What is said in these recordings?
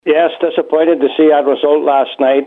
Yes, disappointed to see that result last night.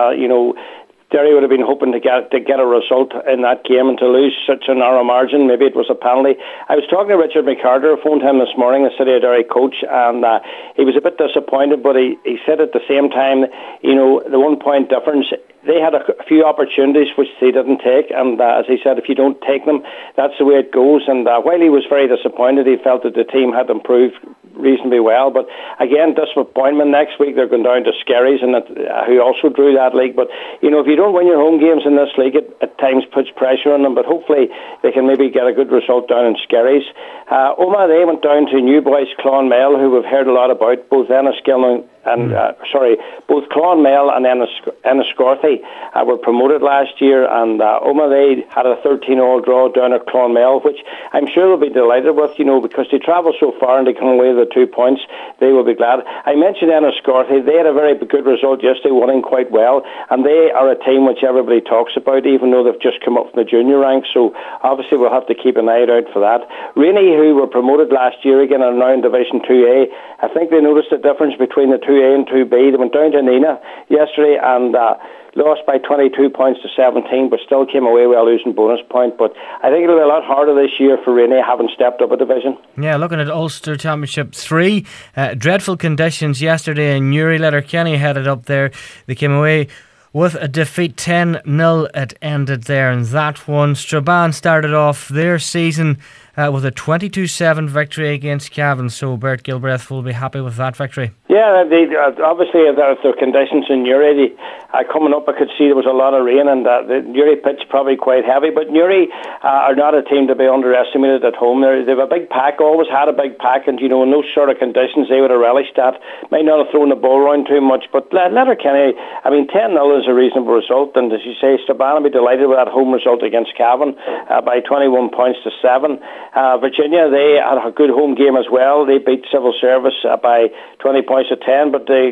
Derry would have been hoping to get a result in that game, and to lose such a narrow margin. Maybe it was a penalty. I was talking to Richard McCarter, phoned him this morning, the City of Derry coach, and he was a bit disappointed, but he said at the same time, the 1 point difference, they had a few opportunities which they didn't take, and as he said, if you don't take them, that's the way it goes. And while he was very disappointed, he felt that the team had improved reasonably well. But again, disappointment. Next week they're going down to Skerries, and who also drew that league. But if you don't win your home games in this league, it at times puts pressure on them. But hopefully they can maybe get a good result down in Skerries. Omagh, they went down to New Boys Clonmel, who we've heard a lot about, both Enniskillen and both Clonmel and Enniscorthy were promoted last year, and Omagh, they had a 13-all draw down at Clonmel, which I'm sure they'll be delighted with, because they travel so far and they come away with the 2 points. They will be glad. I mentioned Enniscorthy. They had a very good result yesterday, winning quite well, and they are a team which everybody talks about, even though they've just come up from the junior ranks, so obviously we'll have to keep an eye out for that. Rainey, who were promoted last year again, are now in Division 2A. I think they noticed the difference between the 2A and 2B. They went down to Neenah yesterday and lost by 22 points to 17, but still came away with a losing bonus point. But I think it'll be a lot harder this year for Rainey, having stepped up a division. Yeah, looking at Ulster Championship 3, dreadful conditions yesterday in Newry. Letterkenny headed up there. They came away with a defeat, 10-0 it ended there in that one. Strabane started off their season with a 22-7 victory against Cavan, so Bert Gilbreth will be happy with that victory. Yeah, obviously the conditions in Newry coming up, I could see there was a lot of rain, and the Newry pitch probably quite heavy, but Newry are not a team to be underestimated at home. They have a big pack, always had a big pack, and in those sort of conditions they would have relished that. Might not have thrown the ball around too much, but Letterkenny, 10-0 is a reasonable result, and as you say, Strabane will be delighted with that home result against Cavan by 21 points to 7. Virginia, they had a good home game as well. They beat Civil Service by 20 points to 10, but the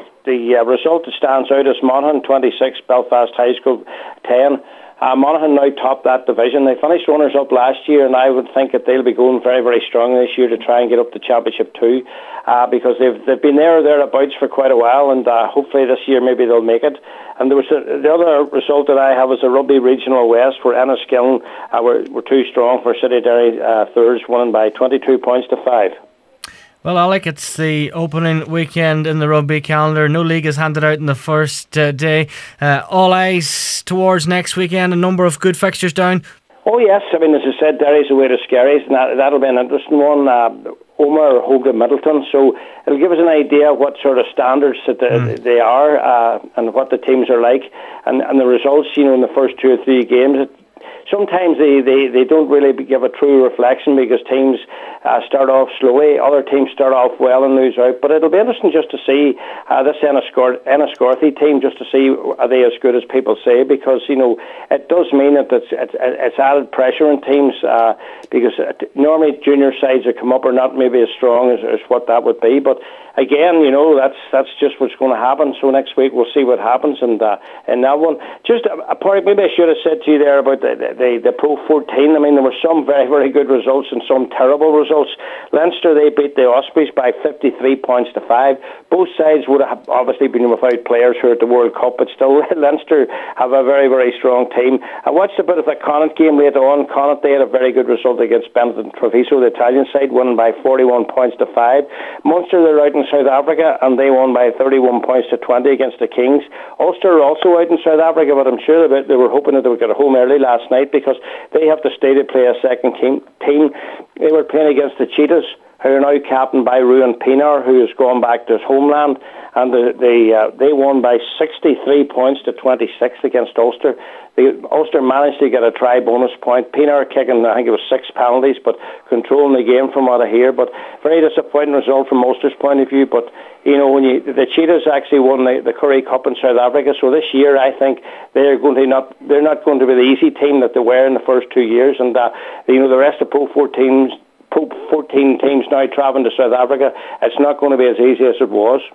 result that stands out is Monaghan 26, Belfast High School 10. Monaghan now top that division. They finished runners up last year, and I would think that they'll be going very, very strong this year to try and get up to Championship 2 because they've been there or thereabouts for quite a while, and hopefully this year maybe they'll make it. And there was the other result that I have was a Rugby Regional West, where Enniskillen were too strong for City of Derry Thurs, winning by 22 points to 5. Well, Alec, it's the opening weekend in the rugby calendar. No league is handed out in the first day. All eyes towards next weekend. A number of good fixtures down. Oh yes, as I said, Derry's away to Skerries, and that'll be an interesting one. Omagh or Hogan Middleton, so it'll give us an idea what sort of standards that they are and what the teams are like, and the results. In the first 2 or 3 games. Sometimes they don't really give a true reflection because teams start off slowly, other teams start off well and lose out. But it'll be interesting just to see this Enniscorthy team, just to see are they as good as people say, because it does mean that it's added pressure on teams because normally junior sides that come up are not maybe as strong as what that would be. But again, that's just what's going to happen. So next week we'll see what happens in that one. Just a point, maybe I should have said to you there about the Pro 14. There were some very, very good results and some terrible results. Leinster, they beat the Ospreys by 53 points to 5. Both sides would have obviously been without players who are at the World Cup, but still Leinster have a very, very strong team. I watched a bit of the Connacht game later on. Connacht, they had a very good result against Benetton Treviso, the Italian side, winning by 41 points to 5. Munster, they're out in South Africa, and they won by 31 points to 20 against the Kings. Ulster are also out in South Africa, but I'm sure they were hoping that they would get home early last night because they have to stay to play a second team. They were playing against the Cheetahs, who are now captained by Ruan Pienaar, who has gone back to his homeland, and they won by 63 points to 26 against Ulster. Ulster managed to get a try bonus point. Pienaar kicking, I think it was 6 penalties, but controlling the game from what I hear. But very disappointing result from Ulster's point of view. But the Cheetahs actually won the Currie Cup in South Africa. So this year, I think they're not going to be the easy team that they were in the first 2 years. And the rest of Pro 14 teams now travelling to South Africa, it's not going to be as easy as it was.